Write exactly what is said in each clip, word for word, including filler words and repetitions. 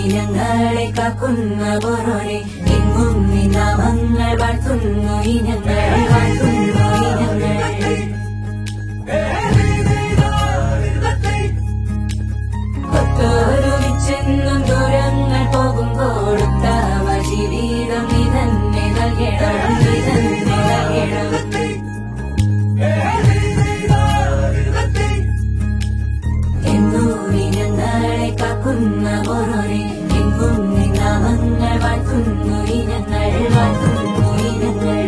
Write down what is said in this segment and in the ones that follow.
ഞങ്ങളെ കാക്കുന്ന പൊറോനെ എങ്ങും നീ നാമങ്ങൾ വാഴ്ത്തുന്നു ഈ ഞങ്ങൾ വാഴ്ത്തുന്നു ഈ ഞങ്ങൾ ഒത്തൊരുമിച്ചെന്നും ദൂരങ്ങൾ പോകുമ്പോൾ ഉത്തമ ജീവിതം നീ തന്നെ നൽകണം നീ തന്നെ നൽകണം എന്നും നീ ഞങ്ങളെ കാക്കുന്ന പൊറോനെ എങ്ങും നീ നാമങ്ങൾ വാഴ്ത്തുന്നു ഈ ഞങ്ങൾ വാഴ്ത്തുന്നു ഈ ഞങ്ങൾ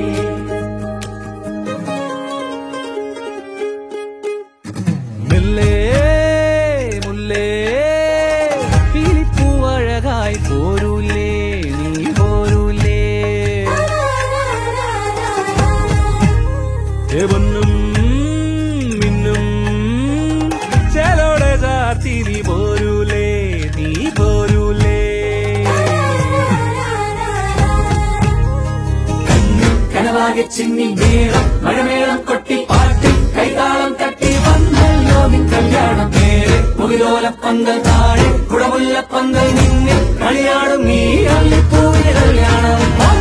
മുല്ലേ മുല്ലേ കിളിപ്പൂവഴകായി പോരൂലേ നീ പോരൂലേ പൊന്നും മിന്നും ചേലോടെ ചാർത്തി നീ പോരൂലേ നീ പോരൂലേ കനവാകെ ചിന്നി മേളം മഴമേളം കൊട്ടി പാട്ടി കൈതാളം തട്ടി വന്നല്ലോ നിൻ കല്യാണം നേരെ മുകിലോലപ്പന്തൽ താഴെ കുടമുല്ലപ്പന്തൽ നിന്നിൽ കളിയാടും നീ അള്ളിപ്പൂവിന്റെ കല്യാണം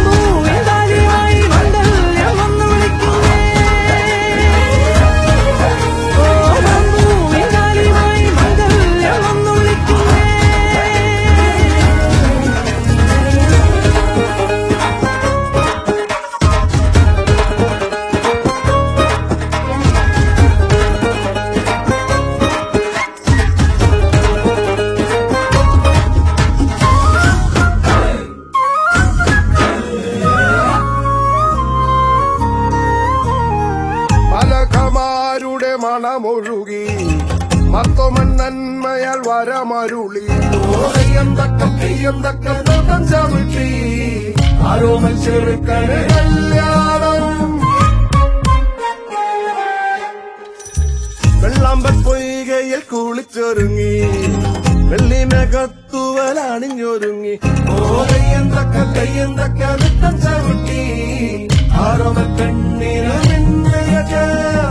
മണമൊഴുകി മത്തൊമൻ നന്മയാൽ വരമരുളി ഓയം തക്കം തെയ്യം തക്കം തക്കം ചവിട്ടി ആരോമൽ ചെറുക്കന് കല്യാണം വെള്ളാമ്പൽ പൊയ്കയിൽ കുളിച്ചൊരുങ്ങി വെള്ളിമകത്തുവലണിഞ്ഞൊരുങ്ങി ഓയം തക്ക തെയ്യം തക്ക നൃത്തം ചവിട്ടി ആരോമൽ പെണ്ണിന് മിന്നയക്ക്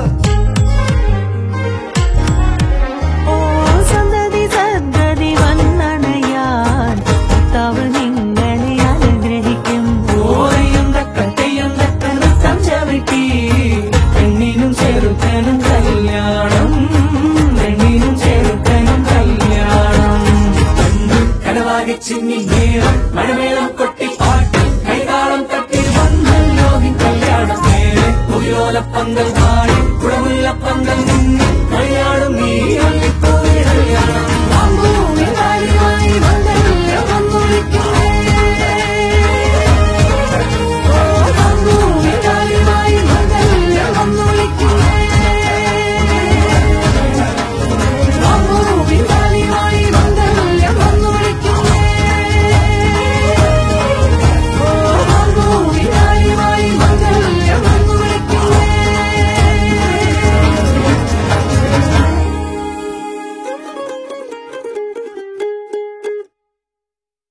പെണ്ണിനും ചെറുക്കനും കല്യാണം പെണ്ണിനും ചെറുക്കനും കല്യാണം കനവാകെ ചിന്നി മേളം മഴമേളം കൊട്ടി പാട്ടി കൈതാളം തട്ടി വന്നല്ലോ നിൻ കല്യാണം നേരെ മുകിലോലപ്പന്തൽ താഴെ കുടമുല്ലപ്പന്തൽ നിന്നിൽ കളിയാടും